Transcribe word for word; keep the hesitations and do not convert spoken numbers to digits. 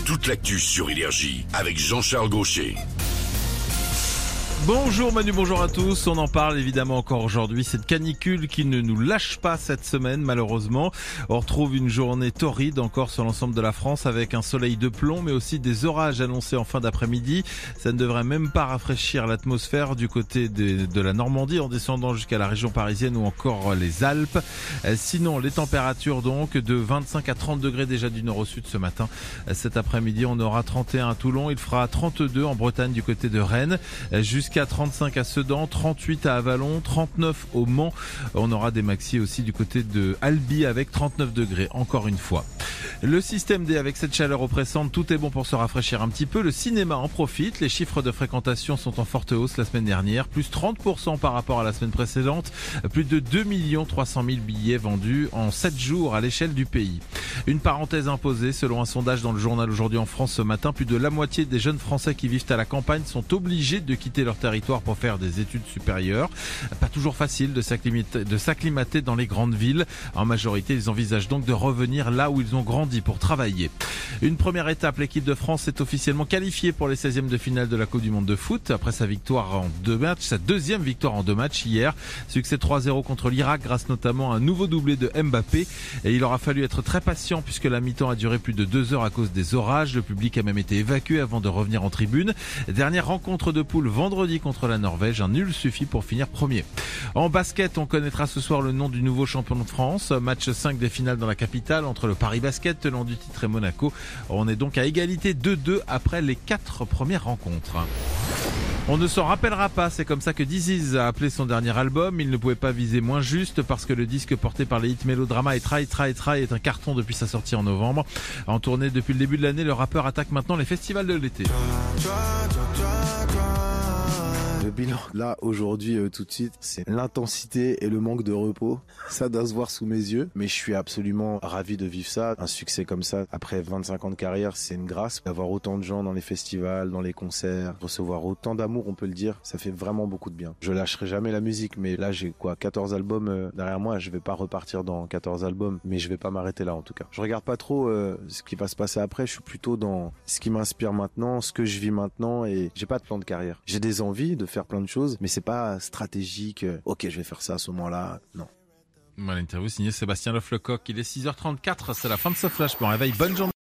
toute l'actu sur Énergie avec Jean-Charles Gaucher. Bonjour Manu, bonjour à tous. On en parle évidemment encore aujourd'hui. Cette canicule qui ne nous lâche pas cette semaine malheureusement. On retrouve une journée torride encore sur l'ensemble de la France avec un soleil de plomb mais aussi des orages annoncés en fin d'après-midi. Ça ne devrait même pas rafraîchir l'atmosphère du côté de, de la Normandie en descendant jusqu'à la région parisienne ou encore les Alpes. Sinon les températures donc de vingt-cinq à trente degrés déjà du nord au sud ce matin. Cet après-midi on aura trente et un à Toulon. Il fera trente-deux en Bretagne du côté de Rennes. Jusqu'à trente-cinq à Sedan, trente-huit à Avallon, trente-neuf au Mans. On aura des maxis aussi du côté de Albi avec trente-neuf degrés, encore une fois. Le système D avec cette chaleur oppressante, tout est bon pour se rafraîchir un petit peu. Le cinéma en profite. Les chiffres de fréquentation sont en forte hausse la semaine dernière, plus trente pour cent par rapport à la semaine précédente. Plus de deux millions trois cent mille billets vendus en sept jours à l'échelle du pays. Une parenthèse imposée, selon un sondage dans le journal Aujourd'hui en France ce matin, plus de la moitié des jeunes Français qui vivent à la campagne sont obligés de quitter leur territoire pour faire des études supérieures. Pas toujours facile de s'acclimater, de s'acclimater dans les grandes villes. En majorité, ils envisagent donc de revenir là où ils ont grandi pour travailler. Une première étape, l'équipe de France est officiellement qualifiée pour les seizièmes de finale de la Coupe du Monde de foot après sa victoire en deux matchs, sa deuxième victoire en deux matchs hier. Succès trois zéro contre l'Irak grâce notamment à un nouveau doublé de Mbappé. Et il aura fallu être très patient puisque la mi-temps a duré plus de deux heures à cause des orages. Le public a même été évacué avant de revenir en tribune. Dernière rencontre de poule vendredi contre la Norvège. Un nul suffit pour finir premier. En basket, on connaîtra ce soir le nom du nouveau champion de France. Match cinq des finales dans la capitale entre le Paris Basket, tenant du titre, et Monaco. On est donc à égalité deux deux après les quatre premières rencontres. On ne s'en rappellera pas, c'est comme ça que Diziz a appelé son dernier album. Il ne pouvait pas viser moins juste parce que le disque porté par les hits Mélodrama et Try Try Try est un carton depuis sa sortie en novembre. En tournée depuis le début de l'année, le rappeur attaque maintenant les festivals de l'été. Le bilan, là, aujourd'hui, euh, tout de suite, c'est l'intensité et le manque de repos. Ça doit se voir sous mes yeux, mais je suis absolument ravi de vivre ça. Un succès comme ça, après vingt-cinq ans de carrière, c'est une grâce. D'avoir autant de gens dans les festivals, dans les concerts, recevoir autant d'amour, on peut le dire, ça fait vraiment beaucoup de bien. Je lâcherai jamais la musique, mais là, j'ai quoi, quatorze albums euh, derrière moi. Je vais pas repartir dans quatorze albums, mais je vais pas m'arrêter là, en tout cas. Je regarde pas trop euh, ce qui va se passer après. Je suis plutôt dans ce qui m'inspire maintenant, ce que je vis maintenant, et j'ai pas de plan de carrière. J'ai des envies de faire plein de choses, mais c'est pas stratégique. Ok, je vais faire ça à ce moment-là. Non. Voilà, l'interview signée Sébastien Loefflecoq. Il est six heures trente-quatre. C'est la fin de ce flash. Bon réveil. Bonne journée.